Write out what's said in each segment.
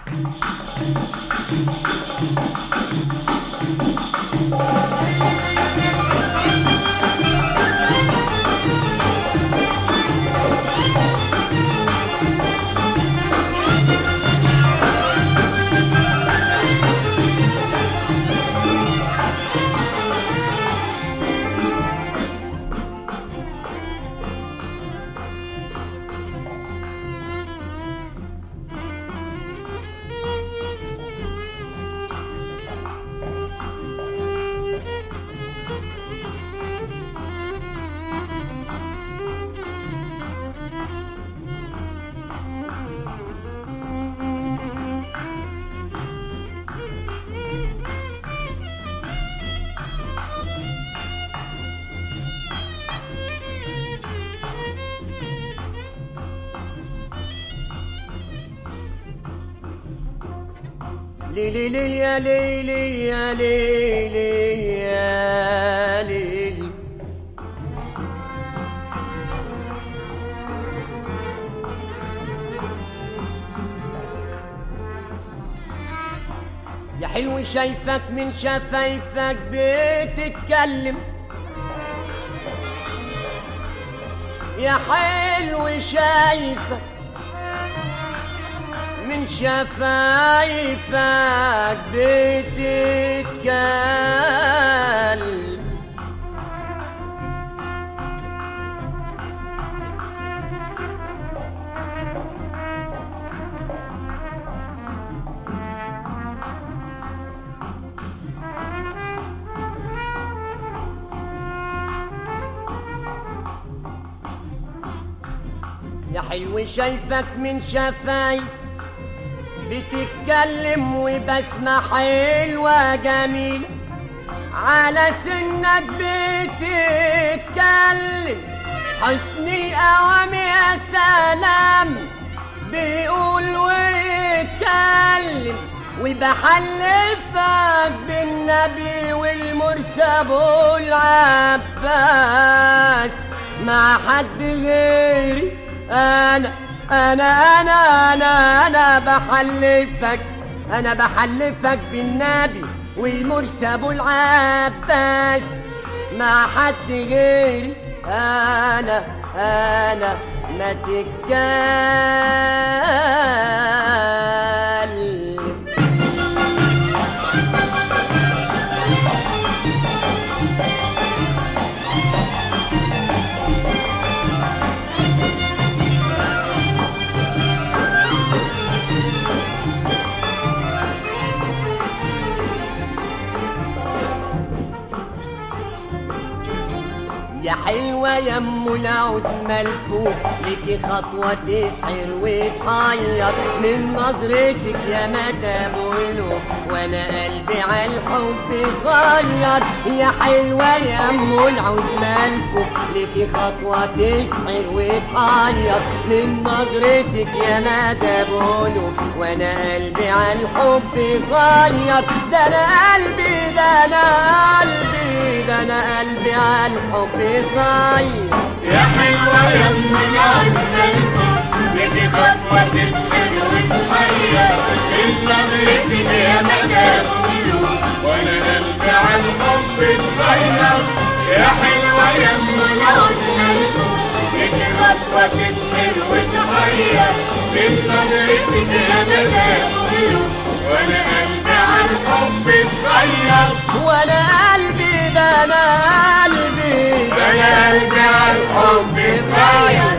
ليلي ليل يا ليلي يا ليلي يا ليلي يا حلو شايفك من شفايفك بتتكلم، يا حلو شايفك من شفايفك بتتكلم، يا حلو شايفك من شفايفك بتتكلم، وبسمة حلوة جميلة على سنك بتتكلم، حسن القوام يا سلام بيقول ويتكلم، وبحلفك بالنبي والمرسى ابو العباس مع حد غيري أنا بحلفك بالنبي والمرسى ابو العباس مع حد غيري أنا ما تتكلم. يا حلوة يا ام العود ملفوف، ليكي خطوة تسحر وتحير من نظرتك يا مدام قلوب، وانا قلبي على الحب صغير. يا حلوة يا ام العود ملفوف، ليكي خطوة تسحر وتحير من نظرتك يا مدام قلوب، وانا قلبي على الحب صغير. ده انا قلبي على الحب صغير. يا حلوة يا ام العود ملفوف، ليكي خطوة تسحر وتحير من نظرتك يا مدام قلوب، وانا قلبي على الحب صغير. يا حلوة يا ام العود ملفوف، ليكي خطوة تسحر وتحير من نظرتك يا مدام قلوب، وانا قلبي على الحب صغير. وانا قلبي انا قلبي على الحب صغير.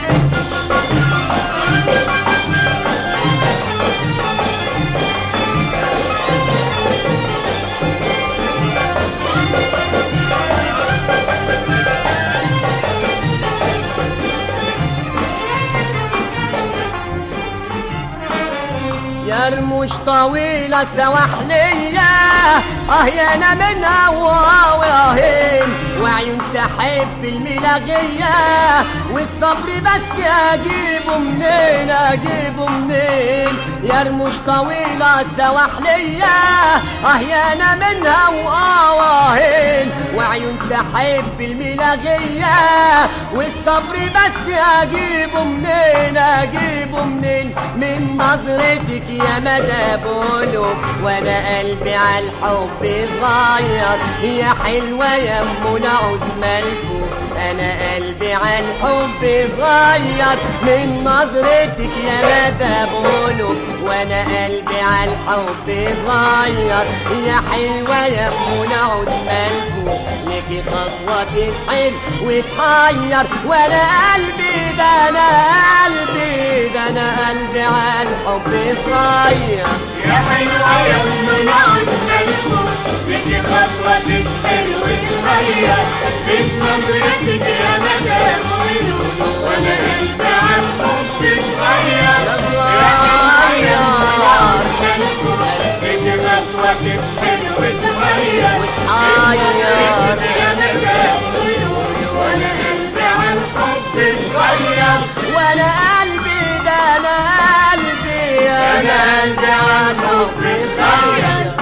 يا رموش طويلة سواحلية يا انا منها وهين، وعيون تحب الملاغية، والصبر بس اجيبه منين يا رموش طويلة سواحلية يا انا منها وآواهين، وعيون تحب الملاغية، والصبر بس اجيبه منين اجيبه منين من نظرتك يا مدى بقوله، وانا قلبي على الحب صغير يا حلوة يا ام العود ملفوف، انا قلبي على الحب صغير من نظرتك يا مدى بقوله، وانا قلبي على الحب صغير يا حلوة يا ام العود ملفوف، ليكي خطوة تسحر وتحير، وانا قلبي ده انا قلبي ده انا قلبي على الحب صغير يا حلوة يا ام العود ملفوف، ليكي خطوة تسحر وتحير، من نظرتك يا مدى بقوله، وانا قلبي على الحب صغير يا حلوة يا ام العود ملفوف، ليكي خطوة تسحر وتحير يا مدى بقوله، وانا قلبي على الحب صغير، وانا قلبي ده انا قلبي انا قلبي على الحب صغير.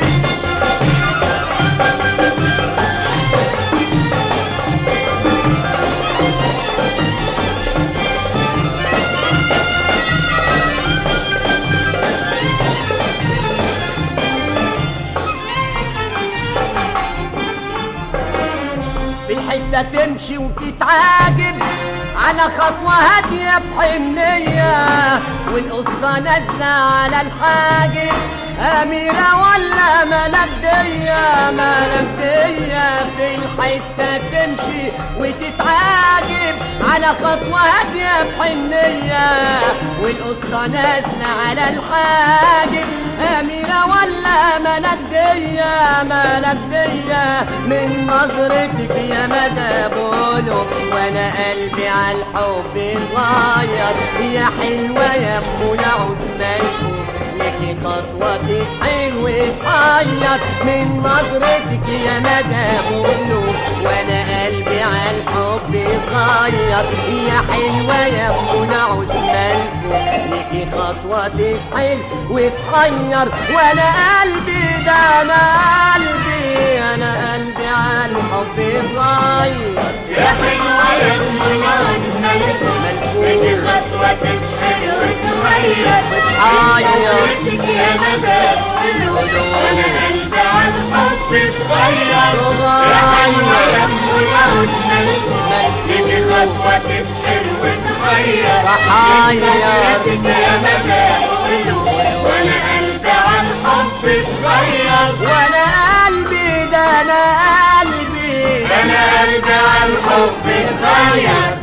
في الحتة تمشي وتتعاجب على خطوة هادية بحنية، والقصة نازلة على الحاجب، أميرة ولا ملكدية ملكدية. في الحتة تمشي وتتعاجب على خطوة هادية بحنية، والقصة نازلة على الحاجب، أميرة ولا ملكدية ملكدية من نظرتك يا مدى بقوله، وانا قلبي على الحب صغير يا حلوة يا ام العود ملفوف، ليكي خطوة تسحر وتحير من نظرتك يا مدى بقوله، وانا قلبي على الحب صغير يا حلوة يا ام العود ملفوف، ليكي خطوة تسحر وتحير، وانا قلبي ده انا قلبي انا قلبي على الحب صغير يا حلوة يا ام العود ملفوف، ليكي خطوة تسحر وتحير نظرتك يا مدى بقوله، وانا قلبي على الحب صغير يا حلوة يا ام العود ملفوف، ليكي خطوة تسحر وتحير نظرتك يا مدى بقوله، وانا قلبي على الحب صغير، وانا قلبي ده انا قلبي انا قلبي على الحب صغير.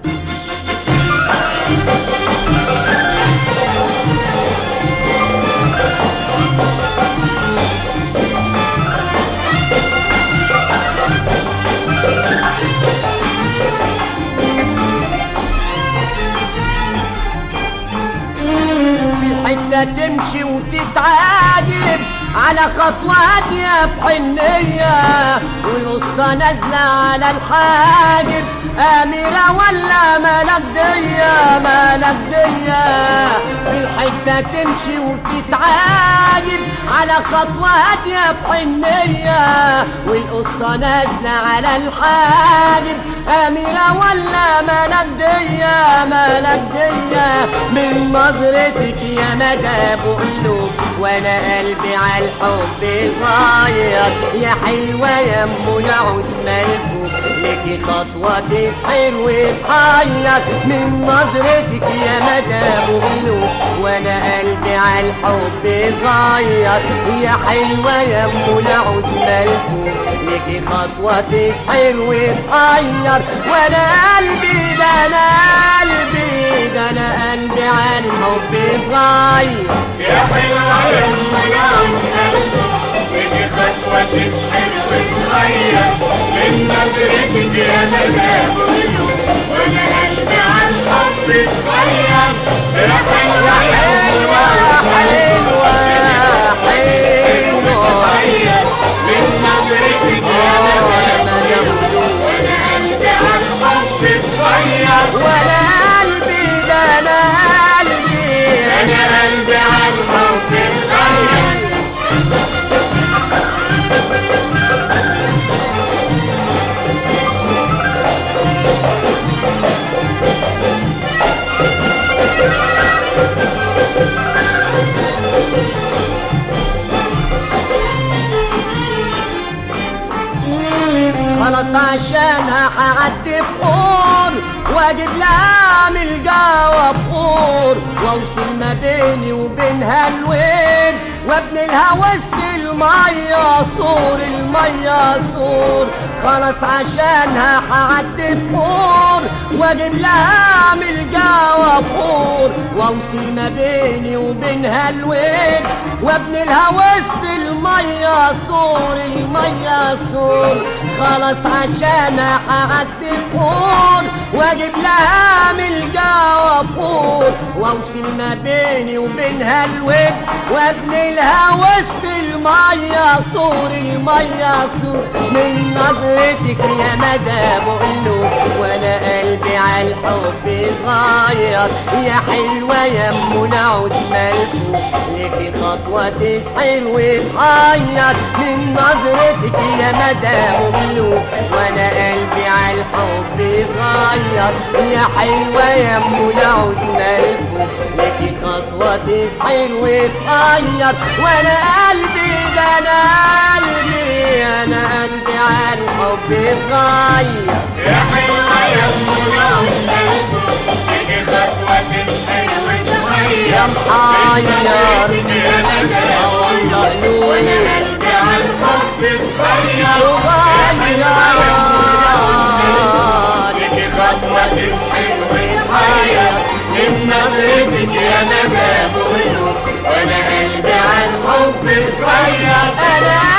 حتة تمشي وتتعاجب على خطوة هادية بحنية، والقصة نازلة على الحاجب، أميرة ولا ملكدية ملكدية. في الحتة تمشي وتتعاجب على خطوة هادية بحنية، والقصة نازلة على الحاجب، أميرة ولا ملكدية ملكدية من نظرتك يا مدى بقوله، وانا قلبي على الحب صغير يا حلوة يا ام العود ملفوف، ليكي خطوة تسحر وتحير من نظرتك يا مدى بقوله، وانا قلبي على الحب صغير يا حلوة يا ام العود ملفوف، ليكي خطوة تسحر وتحير، وانا قلبي ده انا قلبي ده انا قلبي على الحب صغير يا حلوة يا ام العود ملفوف، ليكي خطوة تسحر وتغير من نظرتك يا مدى بقوله، وانا قلبي على الحب صغير يا حلوة يا حلوة حلوة حلوة تغير من نظرتك يا مدى بقوله، وانا قلبي على الحب صغير وانا قلبي ده انا قلبي انا قلبي قلبي على الحب صغير. خلاص عشانها هعدي بحور واجيب لها من الجوا بخور واوصل ما بيني وبينها الوين وابني لها وسط المية سور المية سور. خلاص عشانها هعدي بحور واجيب لها من الجوا بخور واوصل ما بيني وبينها الوين وابني لها وسط المية سور المية سور. خلاص عشانها هعدي بحور واجيب لها من الجوا بخور واوصل ما بيني وبينها الود وابني لها وسط المية سور المية سور. من نظرتك يا مدام قلوب وانا قلبي على الحب صغير يا حلوة يا ام نعود ملفوف ليكي خطوة تسحر وتحير. من نظرتك يا مدام قلوب وانا قلبي على الحب صغير يا حلوة يا ام نعود ملفوف ليكي خطوة تسحر وتحير. وانا قلبي ده انا قلبي على الحب صغير يا حلوة يا ام نعود ملفوف ليكي خطوة تسحر وتحير. يا محير يا مدام والله نور وانا قلبي على الحب صغير ليكي خطوة تسحر وتحير. من نظرتك يا مدام قلوب وانا قلبي على الحب صغير. انا